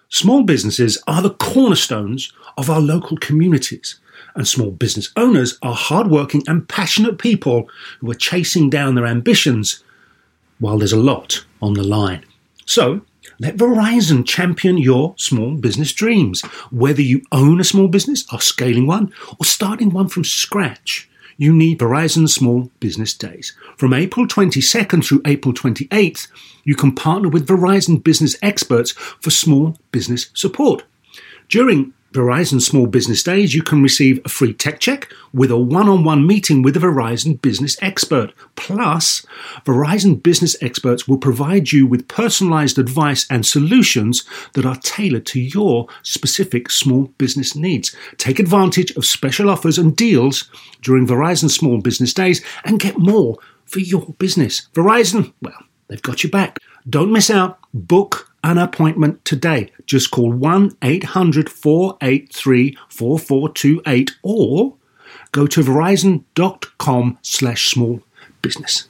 Small businesses are the cornerstones of our local communities, and small business owners are hardworking and passionate people who are chasing down their ambitions while there's a lot on the line. So, let Verizon champion your small business dreams. Whether you own a small business, are scaling one, or starting one from scratch, you need Verizon Small Business Days. From April 22nd through April 28th, you can partner with Verizon business experts for small business support. During Verizon Small Business Days, you can receive a free tech check with a one-on-one meeting with a Verizon business expert. Plus, Verizon business experts will provide you with personalized advice and solutions that are tailored to your specific small business needs. Take advantage of special offers and deals during Verizon Small Business Days and get more for your business. Verizon, well, they've got your back. Don't miss out. Book an appointment today. Just call 1-800-483-4428 or go to verizon.com/small business.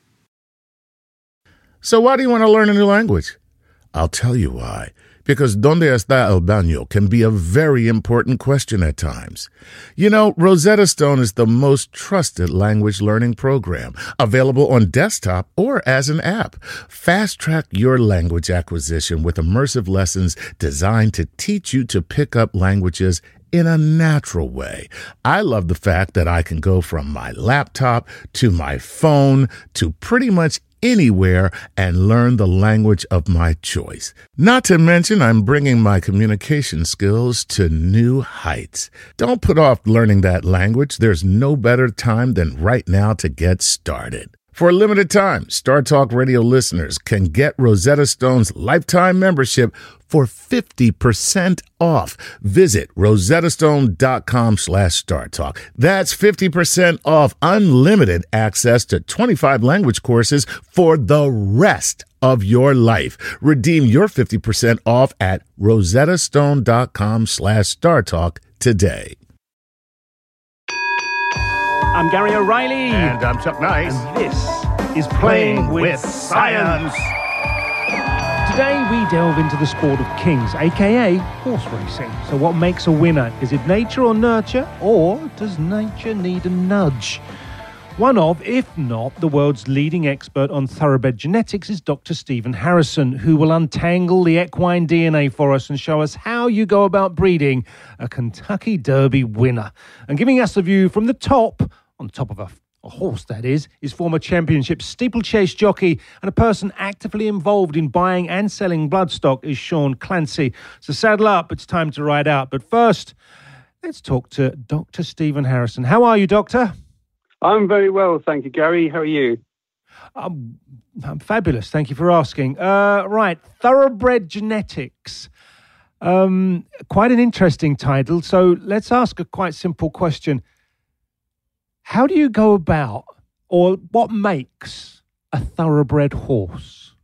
So why do you want to learn a new language? I'll tell you why. Because ¿Dónde está el baño? Can be a very important question at times. You know, Rosetta Stone is the most trusted language learning program, available on desktop or as an app. Fast-track your language acquisition with immersive lessons designed to teach you to pick up languages in a natural way. I love the fact that I can go from my laptop to my phone to pretty much anywhere and learn the language of my choice. Not to mention, I'm bringing my communication skills to new heights. Don't put off learning that language. There's no better time than right now to get started. For a limited time, Star Talk Radio listeners can get Rosetta Stone's lifetime membership for 50% off. Visit rosettastone.com/StarTalk. That's 50% off unlimited access to 25 language courses for the rest of your life. Redeem your 50% off at rosettastone.com/StarTalk today. I'm Gary O'Reilly. And I'm Chuck Nice. And this is Playing with Science. Today we delve into the sport of kings, aka horse racing. So what makes a winner? Is it nature or nurture? Or does nature need a nudge? One of, if not the world's leading expert on thoroughbred genetics, is Dr. Stephen Harrison, who will untangle the equine DNA for us and show us how you go about breeding a Kentucky Derby winner. And giving us a view from the top, on top of a horse that is former championship steeplechase jockey and a person actively involved in buying and selling bloodstock is Sean Clancy. So saddle up, it's time to ride out. But first, let's talk to Dr. Stephen Harrison. How are you, Doctor? I'm very well, thank you, Gary. How are you? I'm fabulous. Thank you for asking. Right, thoroughbred genetics. Quite an interesting title. So let's ask a quite simple question. How do you go about, or what makes a thoroughbred horse?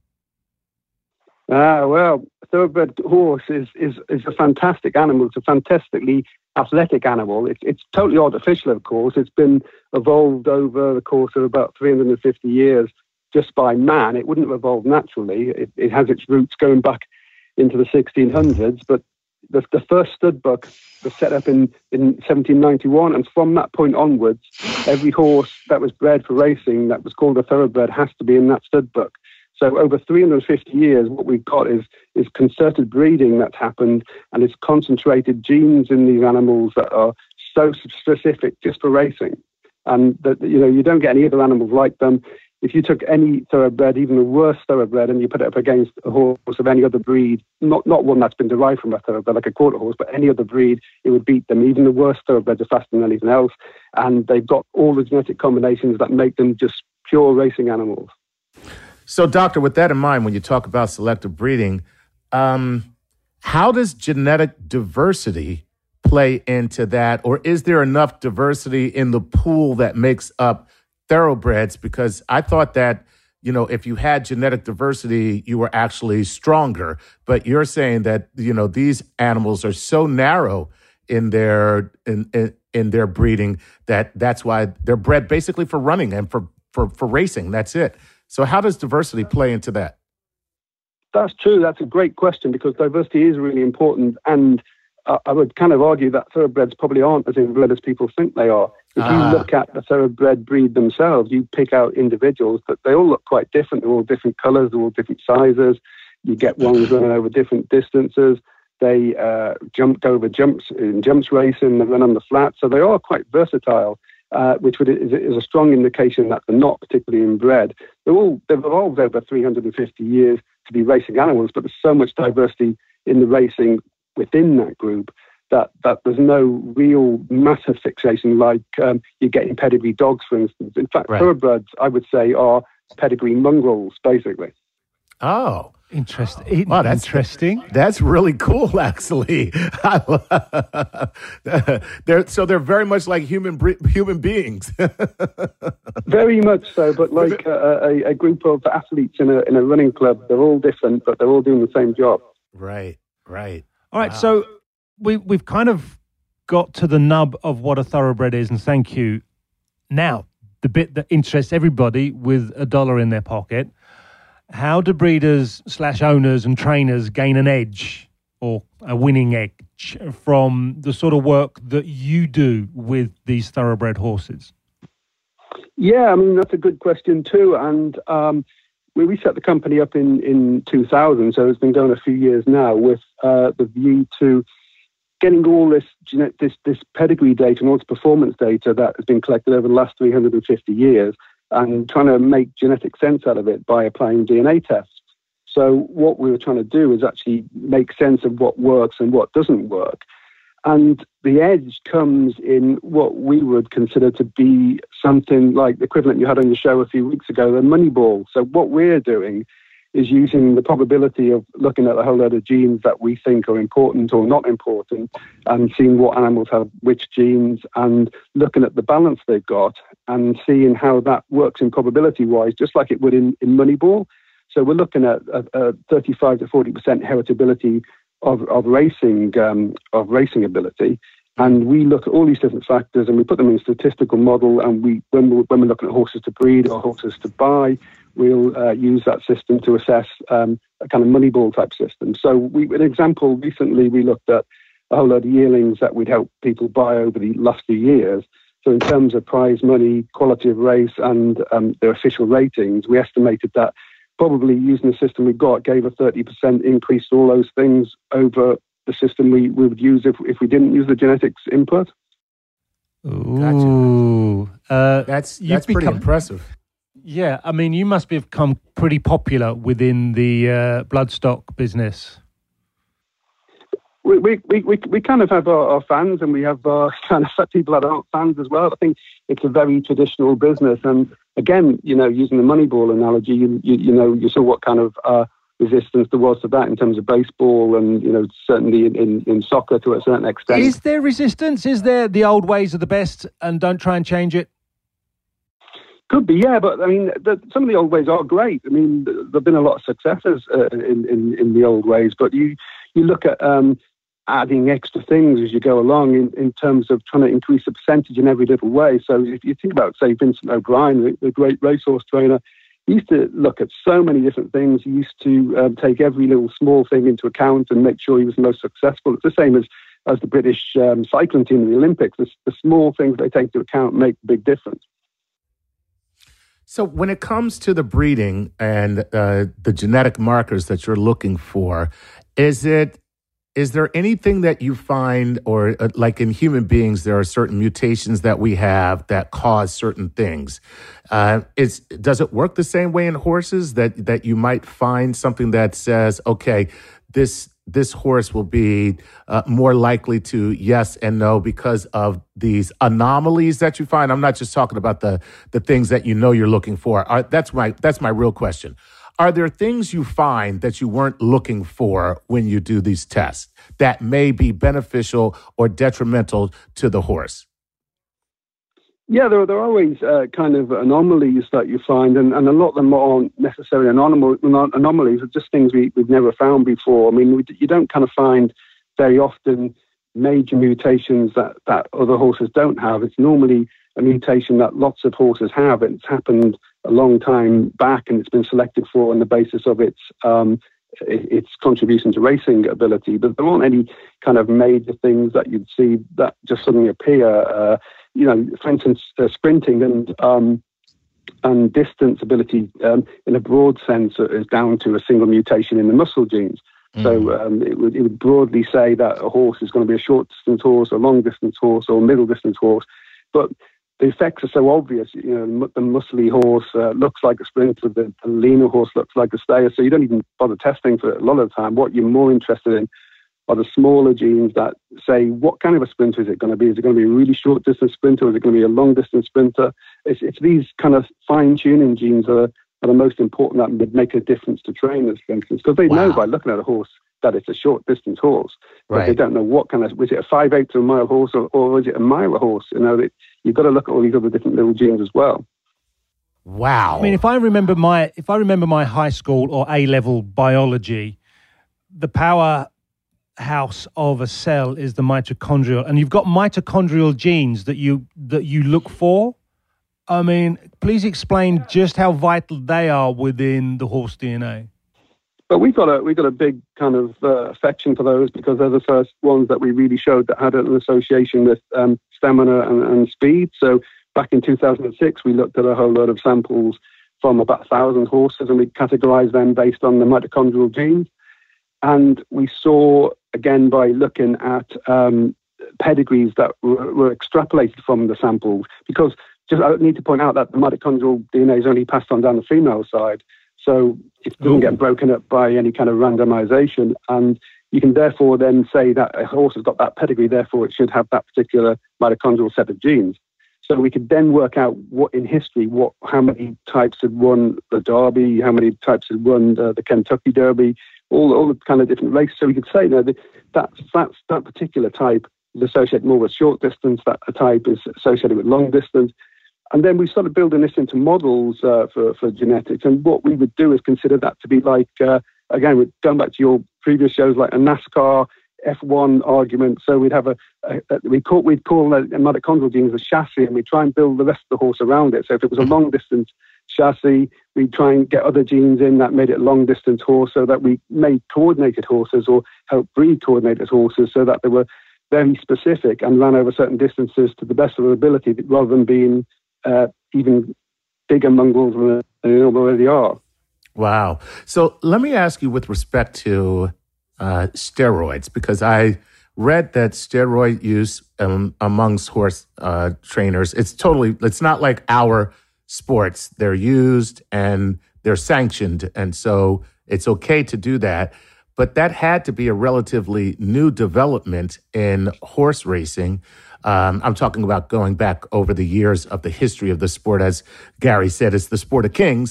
Well, a thoroughbred horse is a fantastic animal. It's a fantastically athletic animal. It's totally artificial, of course. It's been evolved over the course of about 350 years just by man. It wouldn't have evolved naturally. It has its roots going back into the 1600s, but the first stud book was set up in 1791, and from that point onwards, every horse that was bred for racing that was called a thoroughbred has to be in that stud book. So over 350 years, what we've got is concerted breeding that's happened, and it's concentrated genes in these animals that are so specific just for racing. And that, you know, you don't get any other animals like them. If you took any thoroughbred, even the worst thoroughbred, and you put it up against a horse of any other breed, not one that's been derived from a thoroughbred, like a quarter horse, but any other breed, it would beat them. Even the worst thoroughbreds are faster than anything else. And they've got all the genetic combinations that make them just pure racing animals. So, Doctor, with that in mind, when you talk about selective breeding, how does genetic diversity play into that? Or is there enough diversity in the pool that makes up thoroughbreds? Because I thought that, you know, if you had genetic diversity, you were actually stronger. But you're saying that, you know, these animals are so narrow in their in their breeding that's why they're bred basically for running and for racing. That's it. So how does diversity play into that? That's true. That's a great question, because diversity is really important. And I would kind of argue that thoroughbreds probably aren't as inbred as people think they are. If you look at the thoroughbred breed themselves, you pick out individuals, but they all look quite different. They're all different colours, they're all different sizes. You get ones running over different distances. They go over jumps in jumps racing, they run on the flat. So they are quite versatile, which is a strong indication that they're not particularly inbred. They've evolved over 350 years to be racing animals, but there's so much diversity in the racing within that group that there's no real massive fixation like you get in pedigree dogs, for instance. In fact, thoroughbreds, I would say, are pedigree mongrels, basically. Oh. Interesting. Wow, that's interesting. That's really cool, actually. They're very much like human beings. Very much so, but like a group of athletes in a running club. They're all different, but they're all doing the same job. Right. All right, so we've kind of got to the nub of what a thoroughbred is, and thank you. Now, the bit that interests everybody with $1 in their pocket: how do breeders / owners and trainers gain an edge or a winning edge from the sort of work that you do with these thoroughbred horses? Yeah, I mean, that's a good question too. And we set the company up in 2000, so it's been going a few years now, with the view to getting all this pedigree data and all this performance data that has been collected over the last 350 years, and trying to make genetic sense out of it by applying DNA tests. So what we were trying to do is actually make sense of what works and what doesn't work. And the edge comes in what we would consider to be something like the equivalent you had on your show a few weeks ago, the Moneyball. So what we're doing is using the probability of looking at a whole load of genes that we think are important or not important, and seeing what animals have which genes, and looking at the balance they've got and seeing how that works in probability-wise, just like it would in Moneyball. So we're looking at 35 to 40% heritability of racing ability, and we look at all these different factors and we put them in a statistical model. And when we're looking at horses to breed or horses to buy, we'll use that system to assess a kind of Moneyball type system. So an example, recently we looked at a whole load of yearlings that we'd help people buy over the last few years. So in terms of prize money, quality of race, and their official ratings, we estimated that probably using the system we got gave a 30% increase to all those things over the system we would use if we didn't use the genetics input. Ooh. Gotcha. That's pretty impressive. Yeah, I mean, you must have become pretty popular within the bloodstock business. We kind of have our fans, and we have kind of people that aren't fans as well. I think it's a very traditional business, and again, using the Moneyball analogy, you saw what kind of resistance there was to that in terms of baseball, and certainly in soccer to a certain extent. Is there resistance? Is there the old ways are the best, and don't try and change it? Could be, yeah, but I mean, some of the old ways are great. I mean, there've been a lot of successes in the old ways, but you look at adding extra things as you go along in terms of trying to increase the percentage in every different way. So if you think about, say, Vincent O'Brien, the great racehorse trainer, he used to look at so many different things. He used to take every little small thing into account and make sure he was the most successful. It's the same as the British cycling team in the Olympics. The small things they take into account make a big difference. So when it comes to the breeding and the genetic markers that you're looking for, is there anything that you find, or like in human beings, there are certain mutations that we have that cause certain things? Does it work the same way in horses, that you might find something that says, okay, this horse will be more likely to yes and no because of these anomalies that you find? I'm not just talking about the things that you're looking for. That's my real question. Are there things you find that you weren't looking for when you do these tests that may be beneficial or detrimental to the horse? Yeah, there are always kind of anomalies that you find, and a lot of them aren't necessarily anomalies. Are just things we've never found before. I mean, you don't kind of find very often major mutations that other horses don't have. It's normally a mutation that lots of horses have, and it's happened a long time back, and it's been selected for on the basis of its its contribution to racing ability, but there aren't any kind of major things that you'd see that just suddenly appear. For instance, sprinting and distance ability in a broad sense is down to a single mutation in the muscle genes. So it would broadly say that a horse is going to be a short distance horse, a long distance horse, or a middle distance horse. But the effects are so obvious. The muscly horse looks like a sprinter, the leaner horse looks like a stayer. So you don't even bother testing for it a lot of the time. What you're more interested in are the smaller genes that say what kind of a sprinter is it going to be? Is it going to be a really short distance sprinter? Or is it going to be a long distance sprinter? It's these kind of fine tuning genes that are the most important that would make a difference to trainers, for instance, because they know by looking at a horse that it's a short distance horse, but they don't know what kind of, was it a 5/8 of a mile horse or is it a mile horse? You've got to look at all these other different little genes as well. Wow. I mean, if I remember my high school or A-level biology, the powerhouse of a cell is the mitochondrial, and you've got mitochondrial genes that you look for. I mean, please explain just how vital they are within the horse DNA. But we've got a big kind of affection for those because they're the first ones that we really showed that had an association with stamina and speed. So back in 2006, we looked at a whole load of samples from about 1,000 horses, and we categorized them based on the mitochondrial genes. And we saw, again, by looking at pedigrees that were extrapolated from the samples, because I need to point out that the mitochondrial DNA is only passed on down the female side. So it doesn't get broken up by any kind of randomization. And you can therefore then say that a horse has got that pedigree, therefore it should have that particular mitochondrial set of genes. So we could then work out how many types had won the Derby, how many types had won the Kentucky Derby, all the kind of different races. So we could say that particular type is associated more with short distance, that a type is associated with long distance. And then we started building this into models for genetics. And what we would do is consider that to be like, again, we're going back to your previous shows, like a NASCAR F1 argument. So we'd have we'd call the mitochondrial genes a chassis, and we'd try and build the rest of the horse around it. So if it was a long distance chassis, we'd try and get other genes in that made it a long distance horse, so that we made coordinated horses or helped breed coordinated horses so that they were very specific and ran over certain distances to the best of their ability, rather than being even bigger mongrels than they already are. Wow. So let me ask you with respect to steroids, because I read that steroid use amongst horse trainers, it's not like our sports. They're used and they're sanctioned. And so it's okay to do that. But that had to be a relatively new development in horse racing. I'm talking about going back over the years of the history of the sport. As Gary said, it's the sport of kings.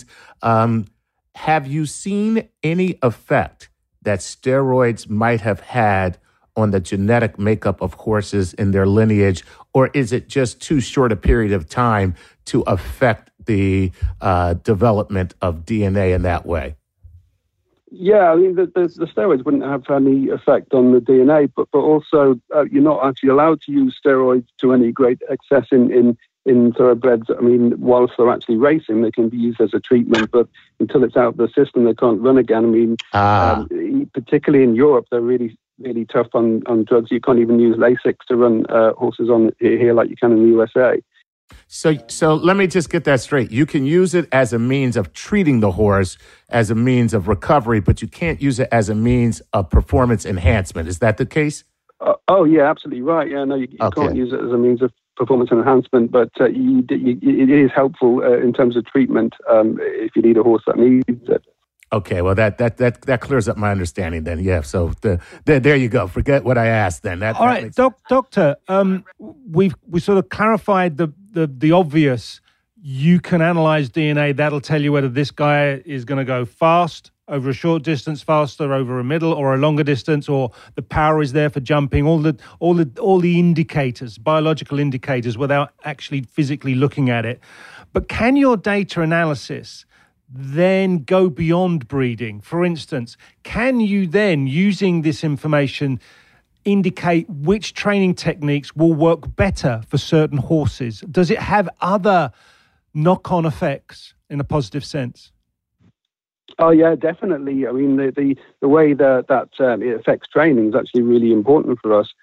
Have you seen any effect that steroids might have had on the genetic makeup of horses in their lineage, or is it just too short a period of time to affect the development of DNA in that way? Yeah, I mean, the steroids wouldn't have any effect on the DNA, but also you're not actually allowed to use steroids to any great excess in thoroughbreds. I mean, whilst they're actually racing, they can be used as a treatment, but until it's out of the system, they can't run again. I mean, particularly in Europe, they're really, really tough on drugs. You can't even use Lasix to run horses on here like you can in the USA. So let me just get that straight. You can use it as a means of treating the horse, as a means of recovery, but you can't use it as a means of performance enhancement. Is that the case? Oh, yeah, absolutely right. Yeah, no, you can't use it as a means of performance enhancement, but it is helpful in terms of treatment if you need a horse that needs it. Okay, well, that clears up my understanding then. Yeah, so there you go. Forget what I asked then. All right, Doctor, we sort of clarified the obvious. You can analyze DNA. That'll tell you whether this guy is going to go fast over a short distance, faster over a middle or a longer distance, or the power is there for jumping. All the indicators, biological indicators, without actually physically looking at it. But can your data analysis then go beyond breeding? For instance, can you then, using this information, indicate which training techniques will work better for certain horses? Does it have other knock-on effects in a positive sense? Oh yeah, definitely. I mean, the way that it affects training is actually really important for us.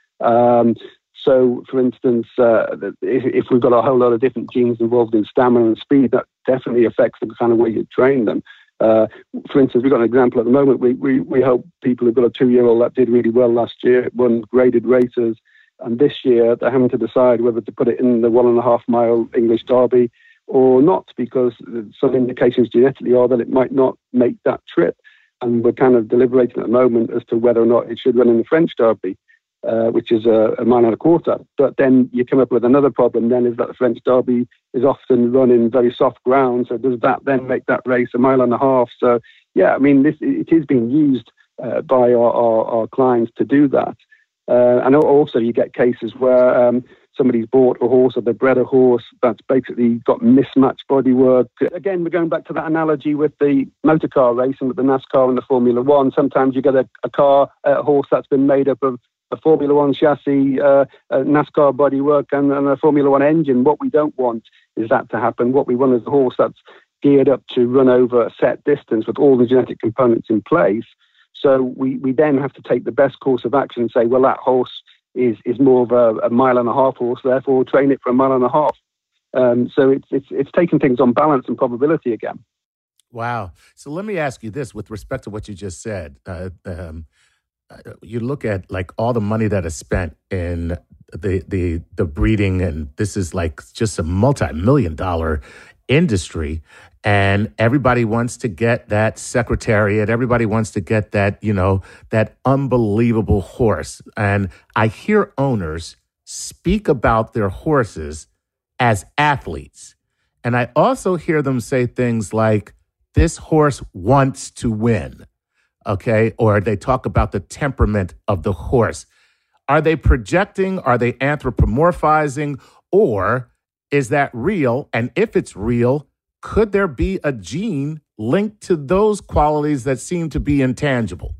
So, for instance, if we've got a whole lot of different genes involved in stamina and speed, that definitely affects the kind of way you train them. For instance, we've got an example at the moment. We help people who've got a 2-year-old that did really well last year, won graded races, and this year they're having to decide whether to put it in the 1.5 mile English Derby or not, because some indications genetically are that it might not make that trip. And we're kind of deliberating at the moment as to whether or not it should run in the French Derby, which is a 1.25 miles. But then you come up with another problem then, is that the French Derby is often run in very soft ground. So does that then make that race 1.5 miles? So, yeah, I mean, it is being used by our clients to do that. And also you get cases where somebody's bought a horse or they bred a horse that's basically got mismatched bodywork. Again, we're going back to that analogy with the motor car racing, with the NASCAR and the Formula One. Sometimes you get a horse that's been made up of a Formula One chassis, a NASCAR bodywork and a Formula One engine. What we don't want is that to happen. What we want is a horse that's geared up to run over a set distance with all the genetic components in place. So we then have to take the best course of action and say, well, that horse is more of a 1.5 mile horse, therefore train it for 1.5 miles. So it's taking things on balance and probability again. Wow. So let me ask you this with respect to what you just said. You look at like all the money that is spent in the breeding, and this is like just a multi-million-dollar industry, and everybody wants to get that secretariat. Everybody wants to get that, that unbelievable horse. And I hear owners speak about their horses as athletes. And I also hear them say things like, this horse wants to win. Okay. Or they talk about the temperament of the horse. Are they projecting? Are they anthropomorphizing? Or is that real? And if it's real, could there be a gene linked to those qualities that seem to be intangible?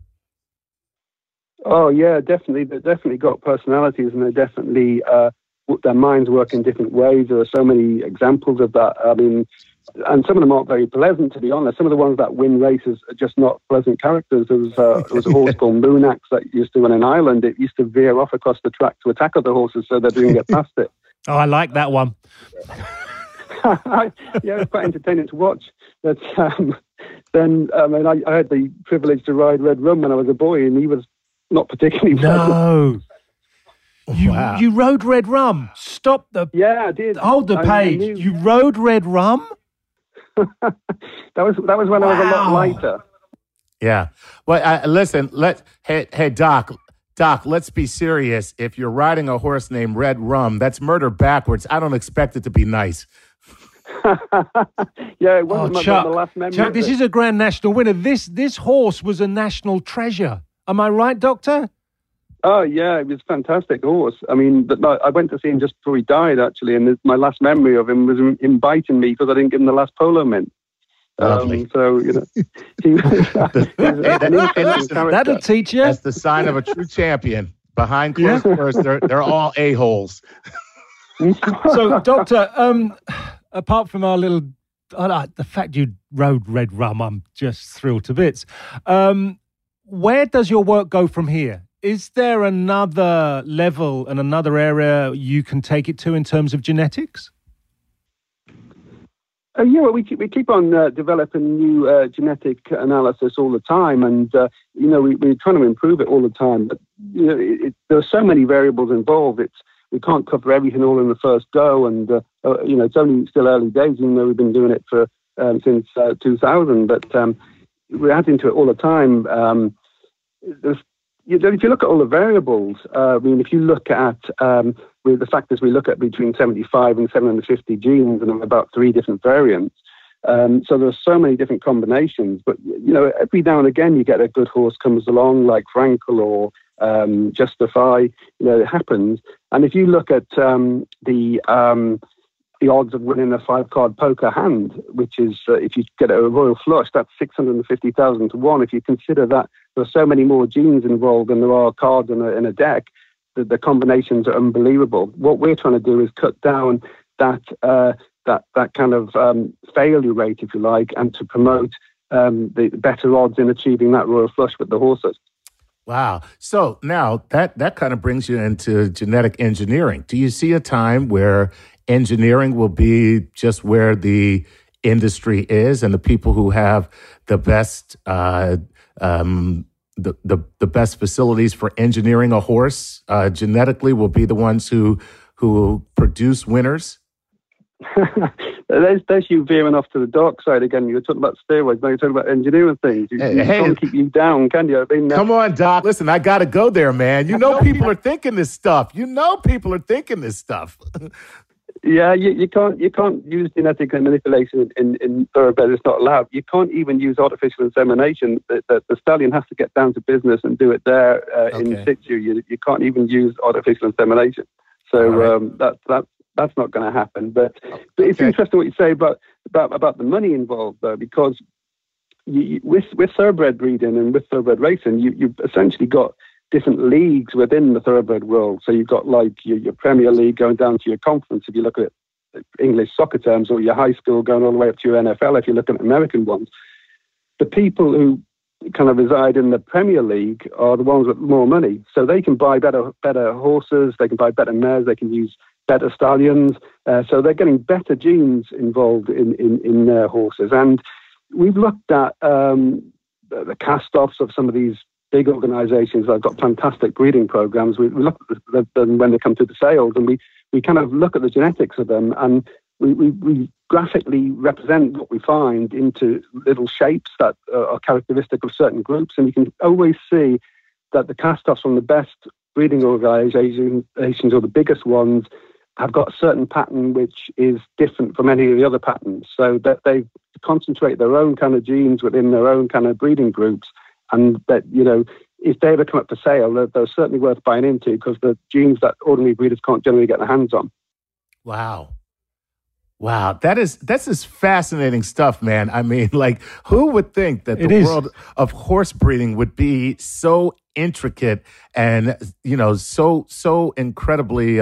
Oh, yeah, definitely. They've definitely got personalities, and they definitely, their minds work in different ways. There are so many examples of that. I mean, and some of them aren't very pleasant, to be honest. Some of the ones that win races are just not pleasant characters. There was a horse called Moonax that used to run in Ireland. It used to veer off across the track to attack other horses so they didn't get past it. Oh, I like that one. Yeah, it was quite entertaining to watch. But then, I had the privilege to ride Red Rum when I was a boy, and he was not particularly No. Wow. You rode Red Rum. Stop the... Yeah, I did. Hold the page. You rode Red Rum? that was when I was a lot lighter. Yeah. Well, listen, hey, Doc, let's be serious. If you're riding a horse named Red Rum, that's murder backwards. I don't expect it to be nice. Yeah, it wasn't Chuck, the last memory. Chuck, this is a Grand National winner. This horse was a national treasure. Am I right, Doctor? Oh, yeah, it was a fantastic horse. I mean, I went to see him just before he died, actually, and my last memory of him was him biting me because I didn't give him the last polo mint. So, he was an interesting character. That'll teach you. That's the sign of a true champion. Behind closed doors, they're all a-holes. So, Doctor, apart from our little... the fact you rode Red Rum, I'm just thrilled to bits. Where does your work go from here? Is there another level and another area you can take it to in terms of genetics? Yeah, well, we keep on developing new genetic analysis all the time, and we're trying to improve it all the time. But there are so many variables involved. We can't cover everything all in the first go, and it's only still early days. Even though we've been doing it for since 2000, but we're adding to it all the time. If you look at all the variables, if you look at the factors we look at between 75 and 750 genes, and about 3 different variants. So there are so many different combinations. But every now and again, you get a good horse comes along, like Frankel or Justify. It happens. And if you look at the odds of winning a 5-card poker hand, which is if you get a royal flush, that's 650,000 to 1. If you consider that there are so many more genes involved than there are cards in a deck, the combinations are unbelievable. What we're trying to do is cut down that kind of failure rate, if you like, and to promote the better odds in achieving that royal flush with the horses. Wow. So now that kind of brings you into genetic engineering. Do you see a time where engineering will be just where the industry is, and the people who have the best the best facilities for engineering a horse genetically will be the ones who produce winners? There's you veering off to the dark side again. You were talking about steroids, now you're talking about engineering things. You can't keep you down, can you? Come on, Doc. Listen, I got to go there, man. You know people are thinking this stuff. Yeah, you can't use genetic manipulation in thoroughbred. It's not allowed. You can't even use artificial insemination. The stallion has to get down to business and do it there in situ. You can't even use artificial insemination. So right. That's not going to happen. But it's interesting what you say about the money involved, though, because with thoroughbred breeding and with thoroughbred racing, you've essentially got different leagues within the thoroughbred world. So you've got like your Premier League going down to your conference, if you look at English soccer terms, or your high school going all the way up to your NFL, if you look at American ones. The people who kind of reside in the Premier League are the ones with more money. So they can buy better horses, they can buy better mares, they can use better stallions. So they're getting better genes involved in their horses. And we've looked at the cast-offs of some of these big organizations that have got fantastic breeding programs. We look at them when they come to the sales, and we kind of look at the genetics of them, and we graphically represent what we find into little shapes that are characteristic of certain groups. And you can always see that the cast-offs from the best breeding organizations, or the biggest ones, have got a certain pattern which is different from any of the other patterns. So that they concentrate their own kind of genes within their own kind of breeding groups. And that, if they ever come up for sale, they're certainly worth buying into, because the genes that ordinary breeders can't generally get their hands on. Wow. That's just fascinating stuff, man. I mean, like, who would think that the world of horse breeding would be so intricate and, so incredibly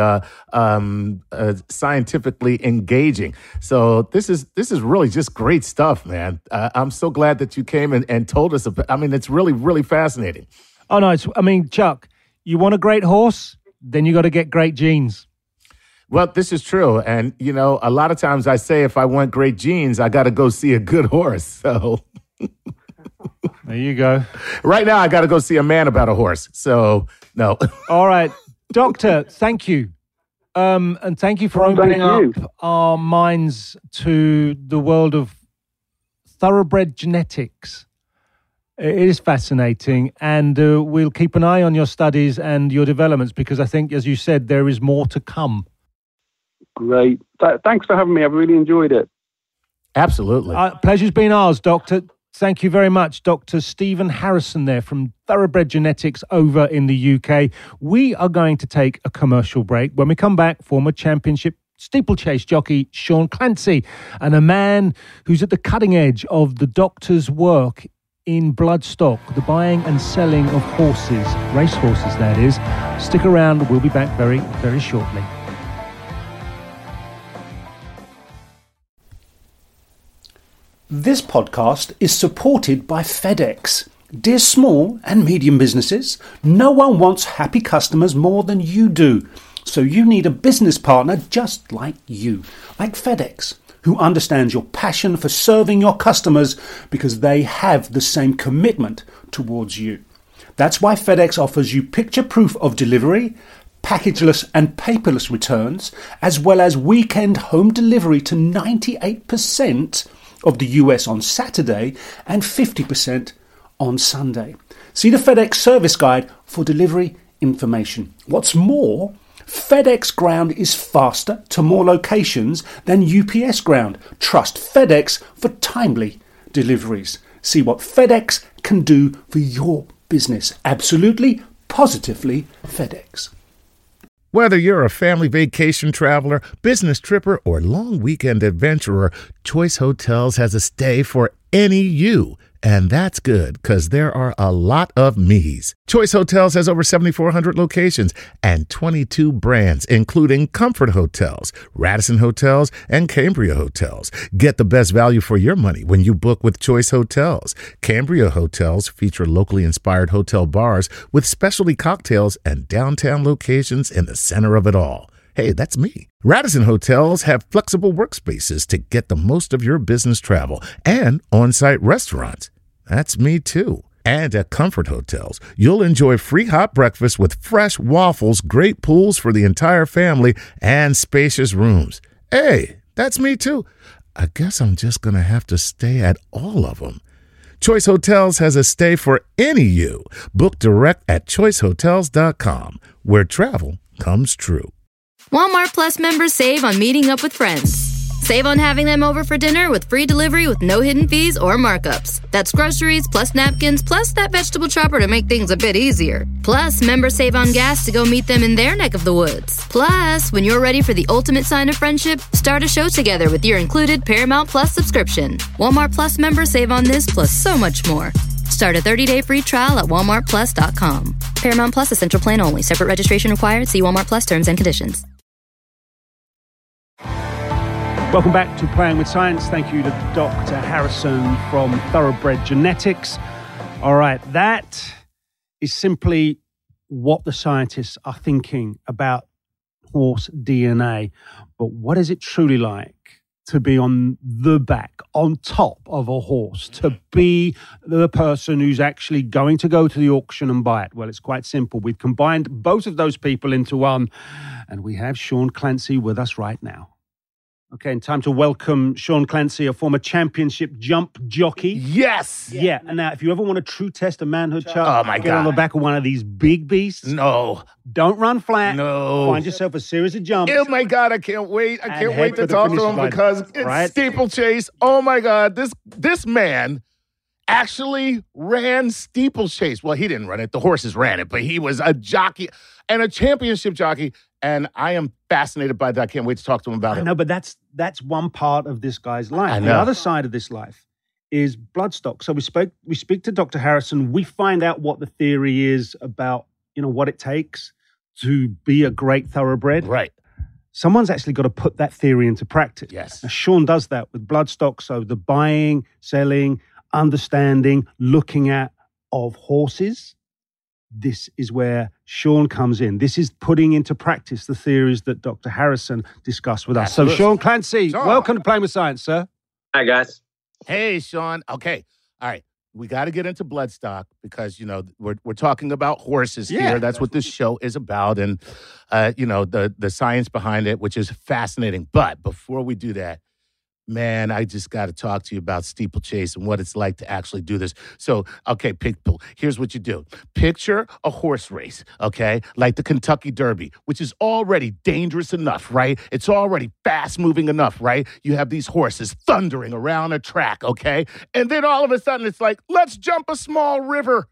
scientifically engaging. So this is really just great stuff, man. I'm so glad that you came and told us about. I mean, it's really, really fascinating. Oh no, Chuck, you want a great horse, then you got to get great genes. Well, this is true. And, a lot of times I say if I want great genes, I got to go see a good horse. So there you go. Right now, I got to go see a man about a horse. So, no. All right. Doctor, thank you. And thank you for opening up our minds to the world of thoroughbred genetics. It is fascinating. And we'll keep an eye on your studies and your developments, because I think, as you said, there is more to come. Great. Thanks for having me. I've really enjoyed it. Absolutely. Pleasure's been ours, Doctor. Thank you very much, Dr. Stephen Harrison there from Thoroughbred Genetics over in the UK. We are going to take a commercial break. When we come back, former championship steeplechase jockey Sean Clancy, and a man who's at the cutting edge of the doctor's work in bloodstock, the buying and selling of horses, racehorses that is. Stick around. We'll be back very, very shortly. This podcast is supported by FedEx. Dear small and medium businesses, no one wants happy customers more than you do. So you need a business partner just like you, like FedEx, who understands your passion for serving your customers because they have the same commitment towards you. That's why FedEx offers you picture proof of delivery, packageless and paperless returns, as well as weekend home delivery to 98% of the US on Saturday and 50% on Sunday. See the FedEx service guide for delivery information. What's more, FedEx Ground is faster to more locations than UPS Ground. Trust FedEx for timely deliveries. See what FedEx can do for your business. Absolutely, positively FedEx. Whether you're a family vacation traveler, business tripper, or long weekend adventurer, Choice Hotels has a stay for any you. And that's good, because there are a lot of me's. Choice Hotels has over 7,400 locations and 22 brands, including Comfort Hotels, Radisson Hotels, and Cambria Hotels. Get the best value for your money when you book with Choice Hotels. Cambria Hotels feature locally inspired hotel bars with specialty cocktails and downtown locations in the center of it all. Hey, that's me. Radisson Hotels have flexible workspaces to get the most of your business travel and on-site restaurants. That's me too. And at Comfort Hotels, you'll enjoy free hot breakfast with fresh waffles, great pools for the entire family, and spacious rooms. Hey, that's me too. I guess I'm just going to have to stay at all of them. Choice Hotels has a stay for any you. Book direct at choicehotels.com, where travel comes true. Walmart Plus members save on meeting up with friends. Save on having them over for dinner with free delivery with no hidden fees or markups. That's groceries, plus napkins, plus that vegetable chopper to make things a bit easier. Plus, members save on gas to go meet them in their neck of the woods. Plus, when you're ready for the ultimate sign of friendship, start a show together with your included Paramount Plus subscription. Walmart Plus members save on this plus so much more. Start a 30-day free trial at walmartplus.com. Paramount Plus Essential Plan only. Separate registration required. See Walmart Plus terms and conditions. Welcome back to Playing with Science. Thank you to Dr. Harrison from Thoroughbred Genetics. All right, that is simply what the scientists are thinking about horse DNA. But what is it truly like to be on the back, on top of a horse, to be the person who's actually going to go to the auction and buy it? Well, it's quite simple. We've combined both of those people into one, and we have Sean Clancy with us right now. Okay, and time to welcome Sean Clancy, a former championship jump jockey. Yes! Yeah, and now if you ever want a true test of manhood, Chuck, oh my get God, on the back of one of these big beasts. No. Don't run flat. No. Find yourself a series of jumps. Oh my God, I can't wait. I can't wait to talk to him line. because it's Right? steeplechase. Oh my God, this man actually ran steeplechase. Well, he didn't run it. The horses ran it, but he was a jockey and a championship jockey. And I am fascinated by that. I can't wait to talk to him about it. I know, but that's one part of this guy's life. I know. The other side of this life is bloodstock. So we speak to Dr. Harrison. We find out what the theory is about, what it takes to be a great thoroughbred. Right. Someone's actually got to put that theory into practice. Yes. Now, Sean does that with bloodstock. So the buying, selling, understanding, looking at of horses. This is where Sean comes in. This is putting into practice the theories that Dr. Harrison discussed with us. Absolutely. So, Sean Clancy, Sean. welcome to Playing with Science, sir. Hi, guys. Hey, Sean. Okay. All right. We got to get into bloodstock because, we're talking about horses here. That's what this show is about. And, the science behind it, which is fascinating. But before we do that, man, I just got to talk to you about steeplechase and what it's like to actually do this. So, okay, people, here's what you do. Picture a horse race, okay, like the Kentucky Derby, which is already dangerous enough, right? It's already fast-moving enough, right? You have these horses thundering around a track, okay? And then all of a sudden it's like, let's jump a small river.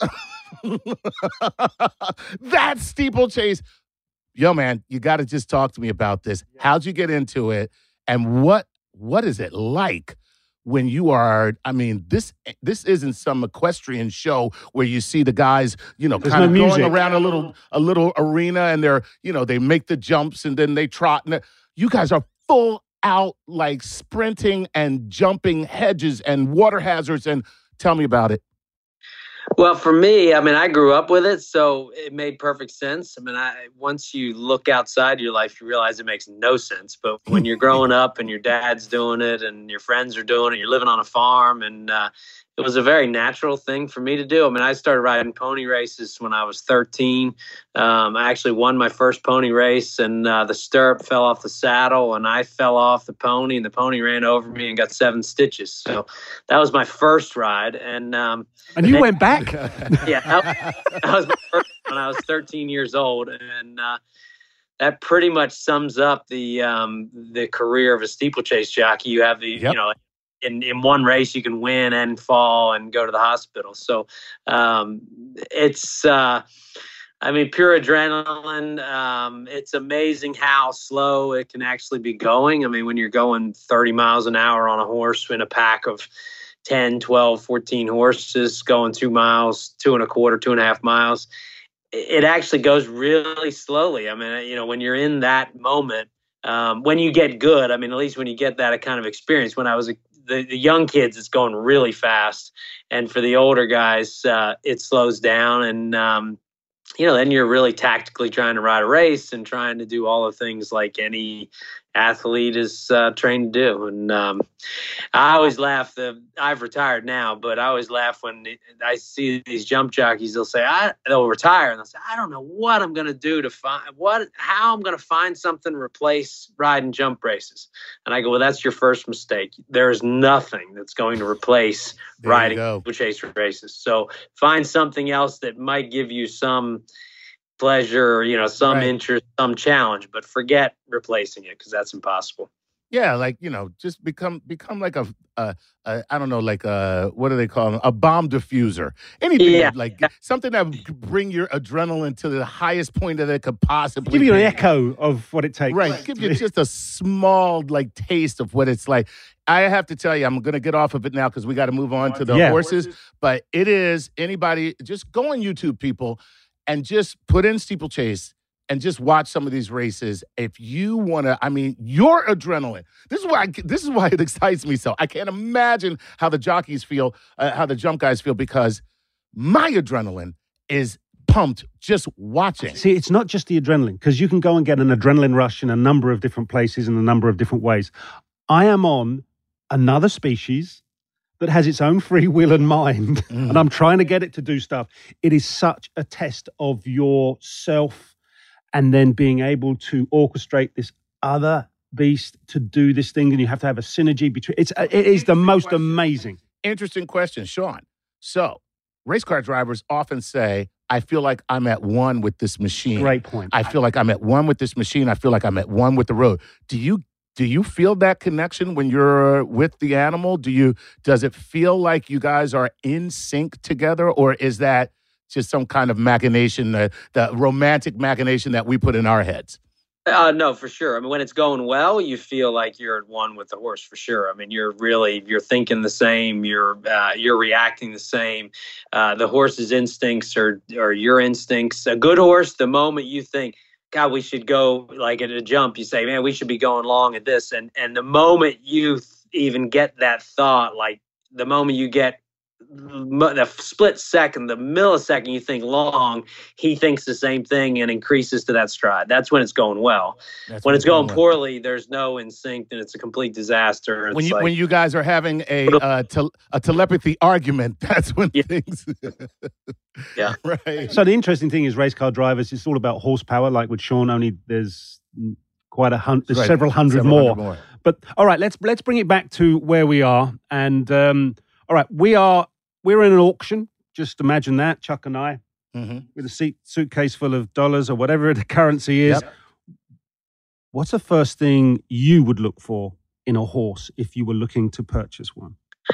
That's steeplechase. Yo, man, you got to just talk to me about this. How'd you get into it? And what is it like when you are, this isn't some equestrian show where you see the guys, kind of going around a little arena and they're, they make the jumps and then they trot. You guys are full out like sprinting and jumping hedges and water hazards. And tell me about it. Well, for me, I grew up with it, so it made perfect sense. Once you look outside your life, you realize it makes no sense. But when you're growing up and your dad's doing it and your friends are doing it, you're living on a farm, and it was a very natural thing for me to do. I started riding pony races when I was 13. I actually won my first pony race, and the stirrup fell off the saddle, and I fell off the pony, and the pony ran over me and got 7 stitches. So that was my first ride. And you went back? Yeah, that was my first when I was 13 years old. And that pretty much sums up the career of a steeplechase jockey. You have in one race you can win and fall and go to the hospital. So it's pure adrenaline. It's amazing how slow it can actually be going. When you're going 30 miles an hour on a horse in a pack of 10, 12, 14 horses going 2 miles, 2.25, 2.5 miles, it actually goes really slowly. I mean, when you're in that moment, when you get good, I mean, at least when you get that kind of experience, when I was the young kids, it's going really fast. And for the older guys, it slows down. And, then you're really tactically trying to ride a race and trying to do all the things like any athlete is trained to do. And I always laugh. I've retired now, but I always laugh when I see these jump jockeys. They'll say, they'll retire, and they'll say, I don't know what I'm going to do how I'm going to find something to replace ride and jump races. And I go, well, that's your first mistake. There is nothing that's going to replace riding chase races. So find something else that might give you some pleasure, some interest, some challenge, but forget replacing it, because that's impossible. Yeah, like, just become like I don't know, like what do they call them? A bomb diffuser. Anything like something that would bring your adrenaline to the highest point that it could possibly give you an echo of what it takes. Right, give you just a small taste of what it's like. I have to tell you, I'm going to get off of it now because we got to move on to the horses. But it is anybody, just go on YouTube, people, and just put in steeplechase and just watch some of these races. If you want to, your adrenaline. This is why it excites me so. I can't imagine how the jockeys feel, how the jump guys feel, because my adrenaline is pumped just watching. See, it's not just the adrenaline, because you can go and get an adrenaline rush in a number of different places in a number of different ways. I am on another species that has its own free will and mind, and I'm trying to get it to do stuff. It is such a test of yourself, and then being able to orchestrate this other beast to do this thing, and you have to have a synergy between. It is the most amazing. Interesting question, Sean. So, race car drivers often say, I feel like I'm at one with this machine. Great point. I feel like I'm at one with this machine. I feel like I'm at one with the road. Do you feel that connection when you're with the animal? Does it feel like you guys are in sync together, or is that just some kind of machination, the romantic machination that we put in our heads? No, for sure. I mean, when it's going well, you feel like you're at one with the horse, for sure. I mean, you're thinking the same. You're reacting the same. The horse's instincts are your instincts. A good horse, the moment you think, God, we should go like at a jump, you say, man, we should be going long at this. And the moment you even get that thought, like the moment you get the split second, the millisecond you think long, he thinks the same thing and increases to that stride. That's when it's going well. When it's going poorly, there's no instinct and it's a complete disaster. When you guys are having a telepathy argument, that's when things... Yeah. Right. So the interesting thing is race car drivers, it's all about horsepower. Like with Sean, only there's quite several hundred more. But all right, let's bring it back to where we are. And all right, we're in an auction. Just imagine that, Chuck and I, with a suitcase full of dollars or whatever the currency is. Yep. What's the first thing you would look for in a horse if you were looking to purchase one?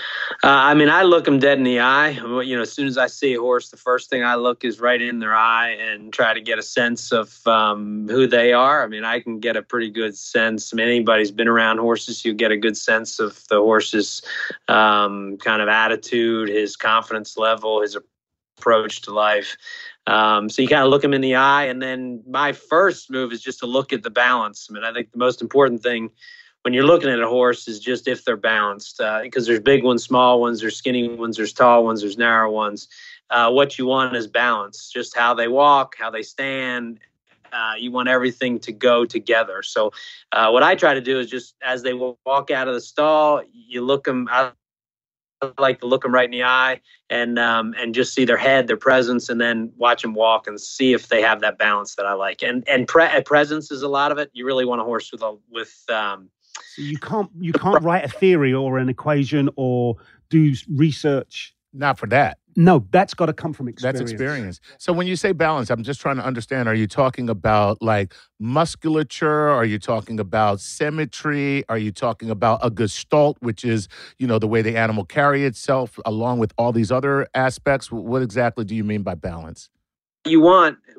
I look them dead in the eye. As soon as I see a horse, the first thing I look is right in their eye and try to get a sense of who they are. I mean, I can get a pretty good sense. I mean, anybody's been around horses, you get a good sense of the horse's kind of attitude, his confidence level, his approach to life. So you kind of look them in the eye. And then my first move is just to look at the balance. I mean, I think the most important thing when you're looking at a horse is just if they're balanced, because there's big ones, small ones, there's skinny ones, there's tall ones, there's narrow ones. What you want is balance, just how they walk, how they stand. You want everything to go together. So what I try to do is just as they walk out of the stall, you look them. I like to look them right in the eye and just see their head, their presence, and then watch them walk and see if they have that balance that I like. And presence is a lot of it. You really want a horse with So you can't write a theory or an equation or do research. Not for that. No, that's got to come from experience. That's experience. So when you say balance, I'm just trying to understand, are you talking about like musculature? Are you talking about symmetry? Are you talking about a gestalt, which is, the way the animal carry itself along with all these other aspects? What exactly do you mean by balance? You want,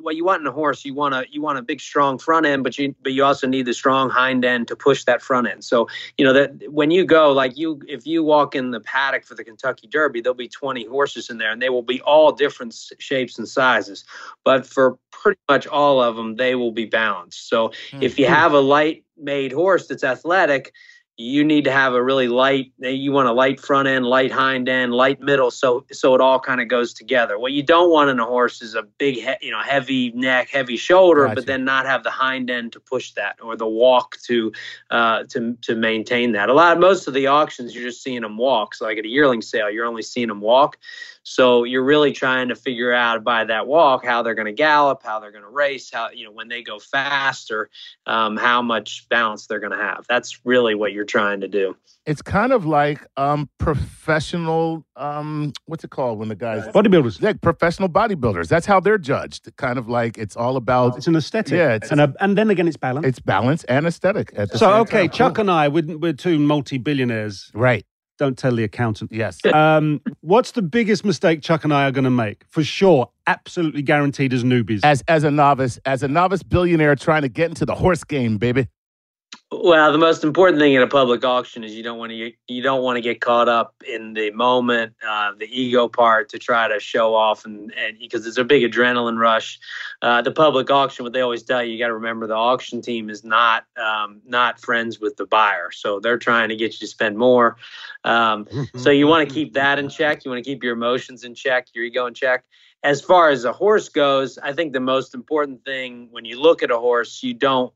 what you want in a horse. You want a big, strong front end, but you also need the strong hind end to push that front end. So, that when you go, if you walk in the paddock for the Kentucky Derby, there'll be 20 horses in there, and they will be all different shapes and sizes. But for pretty much all of them, they will be balanced. So if you have a light-made horse that's athletic, you need to have a really light, you want a light front end, light hind end, light middle, so it all kind of goes together. What you don't want in a horse is a big, heavy neck, heavy shoulder, Gotcha. but then not have the hind end to push that, or the walk to maintain that. Most of the auctions, you're just seeing them walk. So like at a yearling sale, you're only seeing them walk. So you're really trying to figure out by that walk how they're going to gallop, how they're going to race, how when they go faster, how much balance they're going to have. That's really what you're trying to do. It's kind of like professional, what's it called when the guys... Bodybuilders. Yeah, professional bodybuilders. That's how they're judged. Kind of like it's all about... It's an aesthetic. Yeah. And then again, it's balance. It's balance and aesthetic at the So, same okay, time. Chuck and I, we're two multi-billionaires. Right. Don't tell the accountant. Yes. What's the biggest mistake Chuck and I are going to make? For sure, absolutely guaranteed as newbies. As a novice billionaire trying to get into the horse game, baby. Well, the most important thing in a public auction is you don't want to get caught up in the moment, the ego part, to try to show off, and because it's a big adrenaline rush. The public auction, what they always tell you got to remember, the auction team is not friends with the buyer, so they're trying to get you to spend more. So you want to keep that in check. You want to keep your emotions in check, your ego in check. As far as a horse goes, I think the most important thing when you look at a horse, the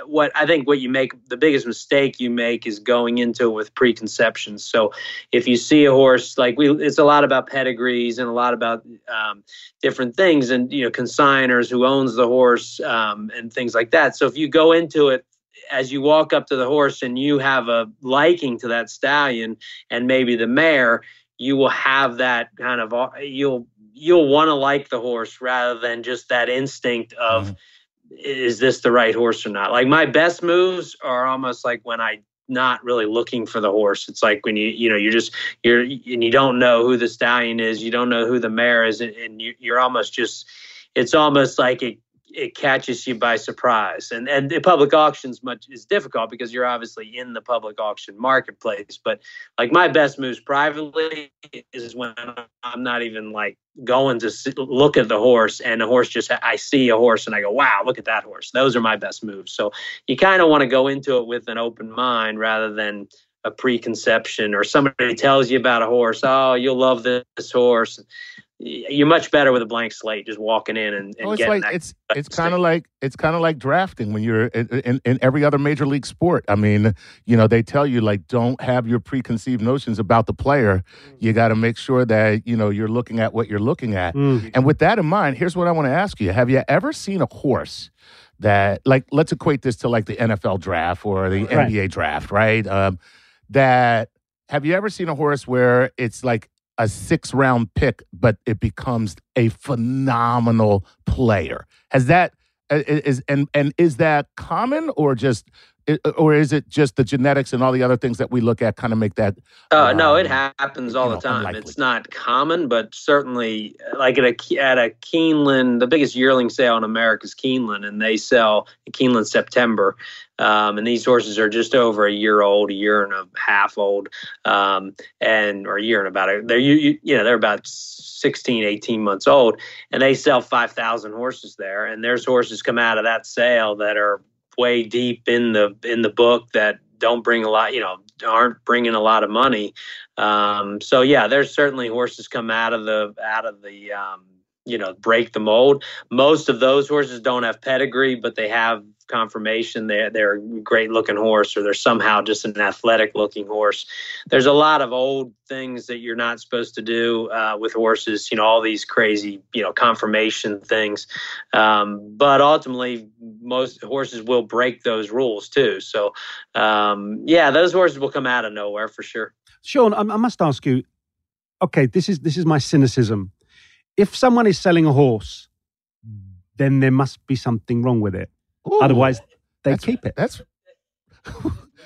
biggest mistake you make is going into it with preconceptions. So if you see a horse, it's a lot about pedigrees and a lot about different things, and consigners, who owns the horse, and things like that. So if you go into it, as you walk up to the horse and you have a liking to that stallion and maybe the mare, you will have that kind of, you'll want to like the horse rather than just that instinct of, is this the right horse or not? Like my best moves are almost like when I'm not really looking for the horse. It's like when you don't know who the stallion is, you don't know who the mare is, and you're almost just, it's almost like it catches you by surprise. And the public auctions is difficult because you're obviously in the public auction marketplace. But like my best moves privately is when I'm not even like going to look at the horse, and the horse I see a horse and I go, wow, look at that horse. Those are my best moves. So you kind of want to go into it with an open mind rather than a preconception, or somebody tells you about a horse. Oh, you'll love this horse. You're much better with a blank slate, just walking in and getting that. It's kind of like drafting when you're in every other major league sport. I mean, they tell you don't have your preconceived notions about the player. You got to make sure that you're looking at what you're looking at. And with that in mind, here's what I want to ask you: have you ever seen a horse that, let's equate this to the NFL draft or the NBA draft, right? Have you ever seen a horse where it's like a 6th-round pick, but it becomes a phenomenal player? Is that common, or is it just the genetics and all the other things that we look at kind of make that? No, it happens all the time. Unlikely. It's not common, but certainly like at a Keeneland, the biggest yearling sale in America is Keeneland, and they sell Keeneland September. And these horses are just over a year old, a year and a half old, or a year and about it. They're about 16, 18 months old, and they sell 5,000 horses there. And there's horses come out of that sale that are way deep in the book that don't bring a lot, aren't bringing a lot of money. So yeah, there's certainly horses come out of the break the mold. Most of those horses don't have pedigree, but they have confirmation they're a great looking horse, or they're somehow just an athletic looking horse. There's a lot of old things that you're not supposed to do with horses, all these crazy, confirmation things. But ultimately, most horses will break those rules too. So, those horses will come out of nowhere for sure. Sean, I must ask you, okay, this is my cynicism. If someone is selling a horse, then there must be something wrong with it. Ooh, otherwise, they keep it.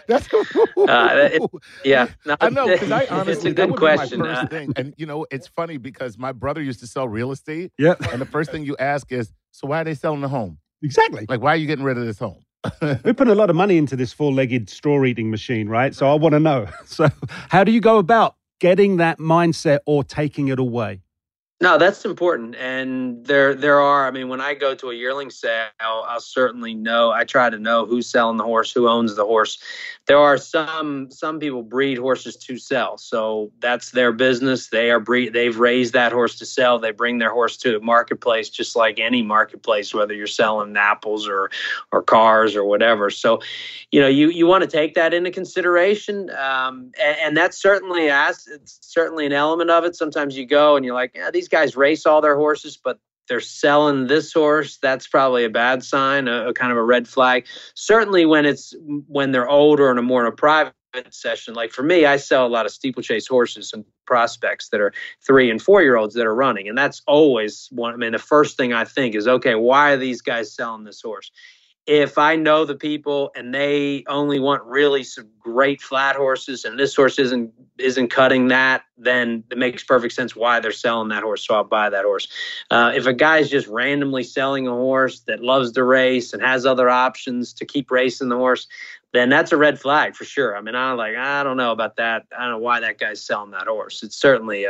That's yeah. No, I know, because I it's honestly, a that good would question. be my first thing. And, it's funny because my brother used to sell real estate. Yeah. And the first thing you ask is, so why are they selling the home? Exactly. Like, why are you getting rid of this home? We're putting a lot of money into this four-legged straw-eating machine, right? So I want to know. So how do you go about getting that mindset or taking it away? No, that's important. And there are, I mean, when I go to a yearling sale, I'll certainly know, I try to know who's selling the horse, who owns the horse. There are some people breed horses to sell. So that's their business. They've raised that horse to sell. They bring their horse to the marketplace, just like any marketplace, whether you're selling apples or cars or whatever. So, you want to take that into consideration. And that's certainly it's certainly an element of it. Sometimes you go and you're like, yeah, these guys race all their horses, but they're selling this horse. That's probably a bad sign, a kind of a red flag. Certainly when they're older and more in a private session. Like for me, I sell a lot of steeplechase horses and prospects that are 3 and 4 year olds that are running. And that's always one. I mean, the first thing I think is, okay, why are these guys selling this horse? If I know the people and they only want really some great flat horses and this horse isn't cutting that, then it makes perfect sense why they're selling that horse. So I'll buy that horse. If a guy's just randomly selling a horse that loves to race and has other options to keep racing the horse, then that's a red flag for sure. I mean, I don't know about that. I don't know why that guy's selling that horse. It's certainly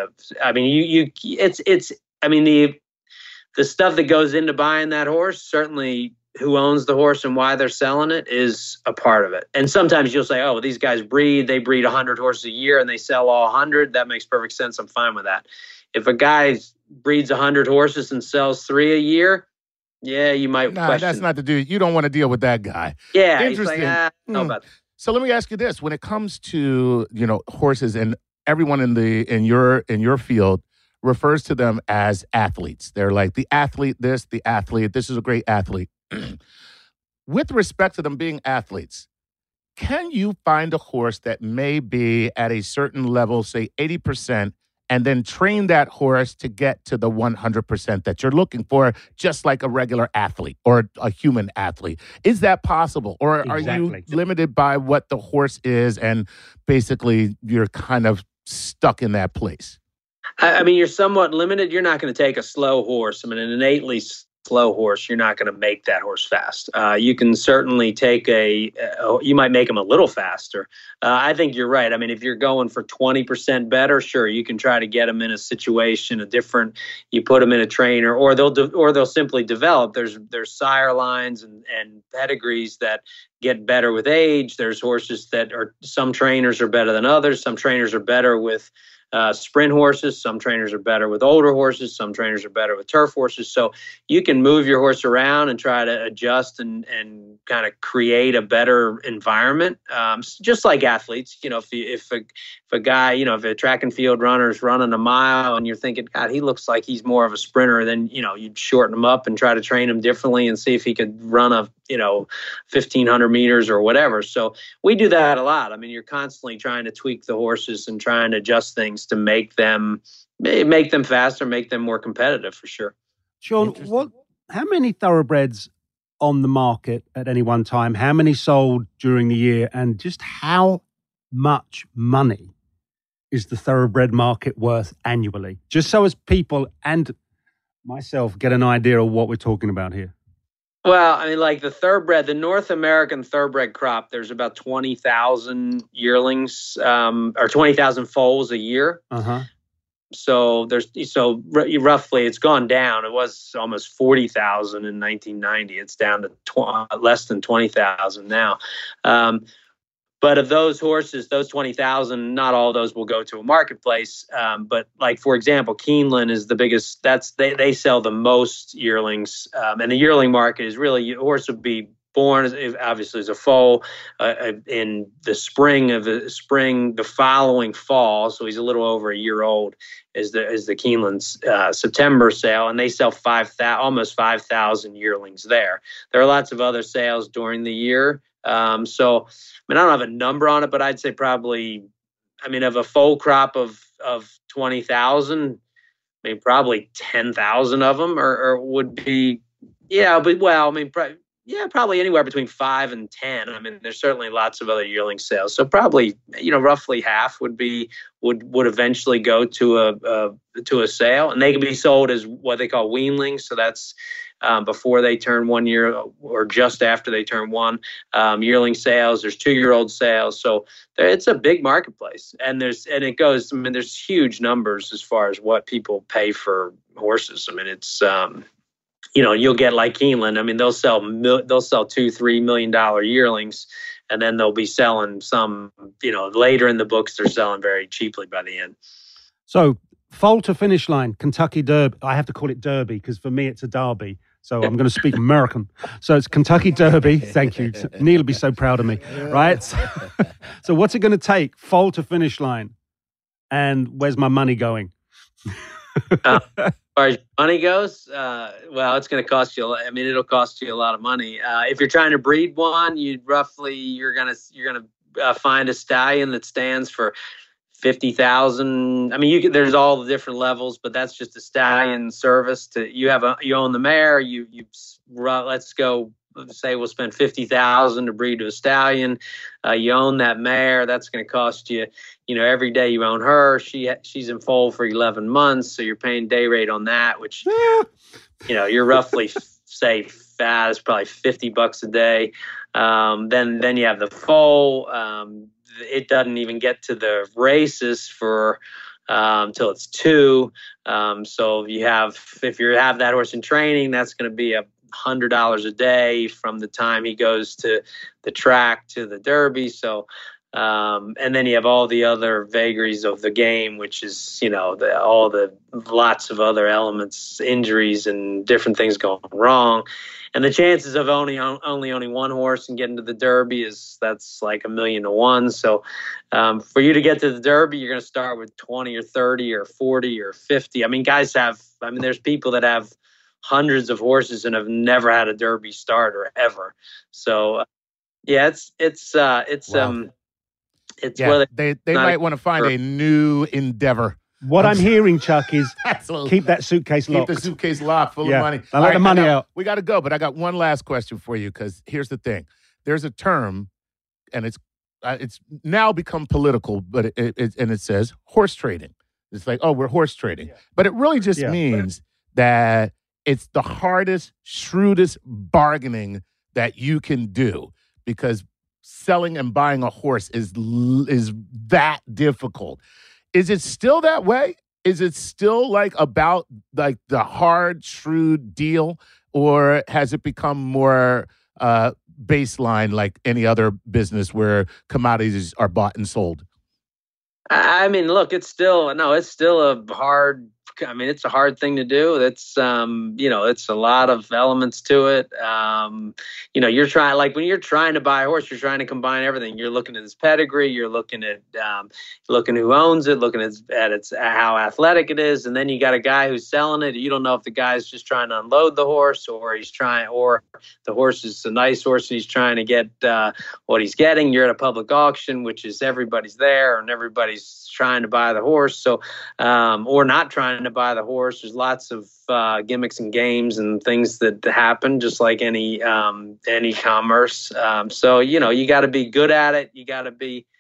the stuff that goes into buying that horse, certainly who owns the horse and why they're selling it is a part of it. And sometimes you'll say, oh, well, these guys they breed 100 horses a year and they sell all 100. That makes perfect sense. I'm fine with that. If a guy breeds 100 horses and sells 3 a year, yeah, you might question. That's not the dude. You don't want to deal with that guy. Yeah. Interesting. He's like, know about that. So let me ask you this. When it comes to, horses, and everyone in your field refers to them as athletes. They're like the athlete this is a great athlete. With respect to them being athletes, can you find a horse that may be at a certain level, say 80%, and then train that horse to get to the 100% that you're looking for, just like a regular athlete or a human athlete? Is that possible? Or are you limited by what the horse is and basically you're kind of stuck in that place? I mean, you're somewhat limited. You're not going to take a slow horse. I mean, an innately slow horse, you're not going to make that horse fast. You can certainly take you might make him a little faster. I think you're right. I mean, if you're going for 20% better, sure, you can try to get him in a situation, you put him in a trainer, or they'll simply develop. There's sire lines and pedigrees that get better with age. There's horses some trainers are better than others. Some trainers are better with sprint horses. Some trainers are better with older horses. Some trainers are better with turf horses. So you can move your horse around and try to adjust and kind of create a better environment. Just like athletes, if a guy, if a track and field runner is running a mile and you're thinking, God, he looks like he's more of a sprinter, then, you'd shorten him up and try to train him differently and see if he could run 1,500 meters or whatever. So we do that a lot. I mean, you're constantly trying to tweak the horses and trying to adjust things to make them faster, make them more competitive for sure. Sean, how many thoroughbreds on the market at any one time? How many sold during the year? And just how much money is the thoroughbred market worth annually? Just so as people and myself get an idea of what we're talking about here. Well, I mean, like the North American thoroughbred crop, there's about 20,000 yearlings or 20,000 foals a year. Uh-huh. So roughly it's gone down. It was almost 40,000 in 1990. It's down to less than 20,000 now. But of those horses, those 20,000, not all of those will go to a marketplace. But like, for example, Keeneland is the biggest. They sell the most yearlings. And the yearling market is really, a horse would be born obviously as a foal in the spring the following fall. So he's a little over a year old is the Keeneland's September sale. And they sell almost 5,000 yearlings there. There are lots of other sales during the year. So, I don't have a number on it, but I'd say probably, of a foal crop of 20,000, probably 10,000 of them would be, yeah, but Yeah, probably anywhere between 5 and 10. I mean, there's certainly lots of other yearling sales. So probably, roughly half would eventually go to a sale, and they can be sold as what they call weanlings. So that's before they turn 1 year or just after they turn one. Yearling sales, there's 2-year-old sales. So it's a big marketplace, and there's huge numbers as far as what people pay for horses. I mean, it's you'll get like Keeneland. I mean, they'll sell $2-3 million yearlings, and then they'll be selling some. Later in the books, they're selling very cheaply by the end. So, foal to finish line, Kentucky Derby. I have to call it Derby because for me it's a derby. So I'm going to speak American. So it's Kentucky Derby. Thank you. Neil will be so proud of me, right? So what's it going to take? Foal to finish line, and where's my money going? As far as money goes, it's going to cost you. It'll cost you a lot of money. If you're trying to breed one, you're going to find a stallion that stands for $50,000. I mean, there's all the different levels, but that's just a stallion service. You own the mare. Let's say we'll spend $50,000 to breed to a stallion. You own that mare. That's going to cost you. Every day you own her. She's in foal for 11 months, so you're paying day rate on that, which you're roughly say it's probably $50 a day. Then you have the foal. It doesn't even get to the races for till it's 2. So if you have that horse in training, that's going to be $100 a day from the time he goes to the track to the Derby. So and then you have all the other vagaries of the game, which is all the lots of other elements, injuries and different things going wrong. And the chances of only owning one horse and getting to the Derby that's like 1,000,000 to 1. So for you to get to the Derby, you're going to start with 20 or 30 or 40 or 50. I mean, there's people that have hundreds of horses and have never had a Derby starter ever. So it's Wow. They might want to find a new endeavor. What I'm hearing, Chuck, is Absolutely. keep that suitcase locked. Keep the suitcase locked full of money. Now let the money out. We got to go, but I got one last question for you because here's the thing. There's a term, and it's now become political, but it says horse trading. It's like, oh, we're horse trading. But it really just means that it's the hardest, shrewdest bargaining that you can do because selling and buying a horse is that difficult. Is it still that way? Is it still about the hard, shrewd deal, or has it become more baseline like any other business where commodities are bought and sold? I mean, look, it's still a hard. I mean, it's a hard thing to do. It's it's a lot of elements to it. You're trying, like when you're trying to buy a horse, you're trying to combine everything. You're looking at its pedigree. You're looking at who owns it, looking at its how athletic it is, and then you got a guy who's selling it. You don't know if the guy's just trying to unload the horse, or the horse is a nice horse and he's trying to get what he's getting. You're at a public auction, which is everybody's there and everybody's trying to buy the horse. So, or not trying to buy the horse. There's lots of gimmicks and games and things that happen, just like any commerce. So you got to be good at it. You got to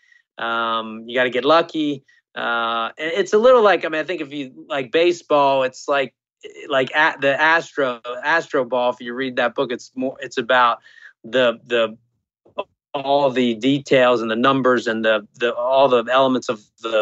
get lucky. It's a little like, I think if you like baseball, it's like at the Astro Ball. If you read that book, it's about the all the details and the numbers and all the elements of the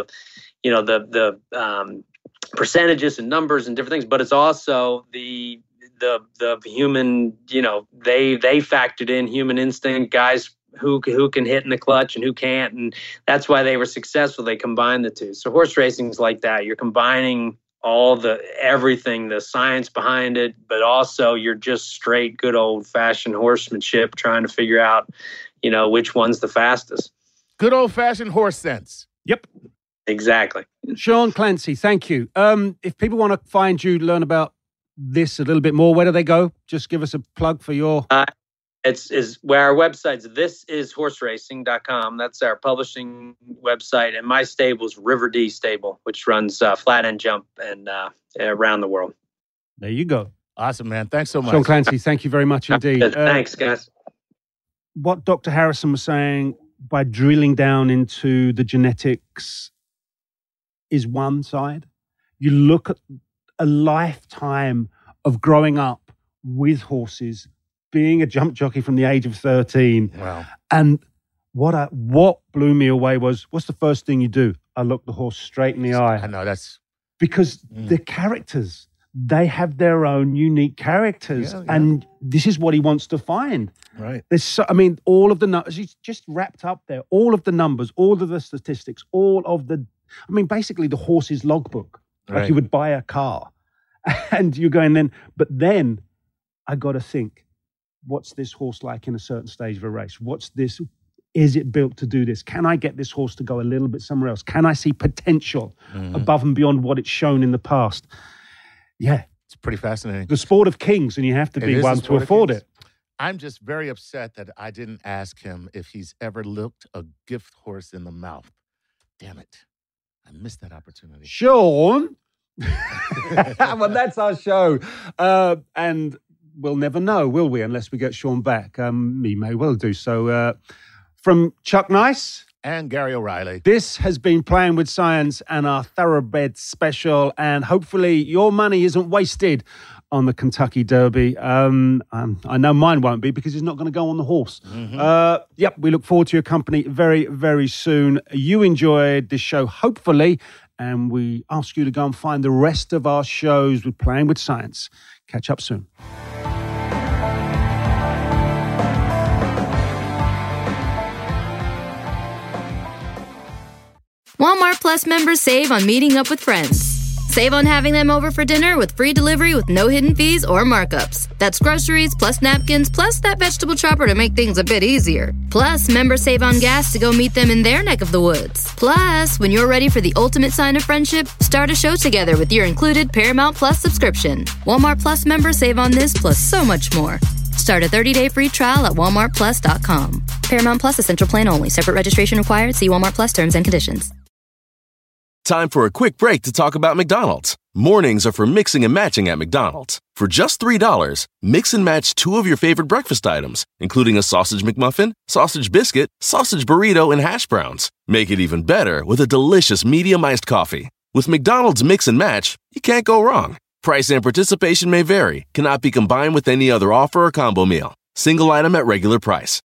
percentages and numbers and different things, but it's also the human, they factored in human instinct, guys who can hit in the clutch and who can't, and that's why they were successful. They combined the two. So horse racing is like that. You're combining everything, the science behind it, but also you're just straight good old fashioned horsemanship, trying to figure out which one's the fastest. Good old fashioned horse sense. Yep. Exactly. Sean Clancy, thank you. If people want to find you, learn about this a little bit more, where do they go? Just give us a plug for your... It's where our website's thisishorseracing.com. That's our publishing website. And my stable's River D Stable, which runs flat end jump and around the world. There you go. Awesome, man. Thanks so much. Sean Clancy, thank you very much indeed. Thanks, guys. What Dr. Harrison was saying, by drilling down into the genetics is one side. You look at a lifetime of growing up with horses, being a jump jockey from the age of 13. Wow. And what blew me away was, what's the first thing you do? I look the horse straight in the eye. I know, that's... Because the characters, they have their own unique characters. Yeah. And this is what he wants to find. Right. There's all of the numbers, he's just wrapped up there. All of the numbers, all of the statistics, basically the horse's logbook. Like Right. you would buy a car. And you're going but then I got to think, what's this horse like in a certain stage of a race? What's this? Is it built to do this? Can I get this horse to go a little bit somewhere else? Can I see potential above and beyond what it's shown in the past? Yeah. It's pretty fascinating. The sport of kings, and you have to It be is one the to sport of afford kings. it. I'm just very upset that I didn't ask him if he's ever looked a gift horse in the mouth. Damn it. I missed that opportunity. Sean. Well, that's our show. And we'll never know, will we, unless we get Sean back. We may well do. So from Chuck Nice And Gary O'Reilly. this has been Playing with Science and our Thoroughbred special. And hopefully your money isn't wasted on the Kentucky Derby. I know mine won't be because he's not going to go on the horse. We look forward to your company very, very soon. You enjoyed this show, hopefully. And we ask you to go and find the rest of our shows with Playing with Science. Catch up soon. Walmart Plus members save on meeting up with friends. Save on having them over for dinner with free delivery with no hidden fees or markups. That's groceries plus napkins plus that vegetable chopper to make things a bit easier. Plus, members save on gas to go meet them in their neck of the woods. Plus, when you're ready for the ultimate sign of friendship, start a show together with your included Paramount Plus subscription. Walmart Plus members save on this plus so much more. Start a 30-day free trial at walmartplus.com. Paramount Plus Essential Plan only. Separate registration required. See Walmart Plus terms and conditions. Time for a quick break to talk about McDonald's. Mornings are for mixing and matching at McDonald's. For just $3, mix and match 2 of your favorite breakfast items, including a sausage McMuffin, sausage biscuit, sausage burrito, and hash browns. Make it even better with a delicious medium iced coffee. With McDonald's Mix and Match, you can't go wrong. Price and participation may vary, cannot be combined with any other offer or combo meal. Single item at regular price.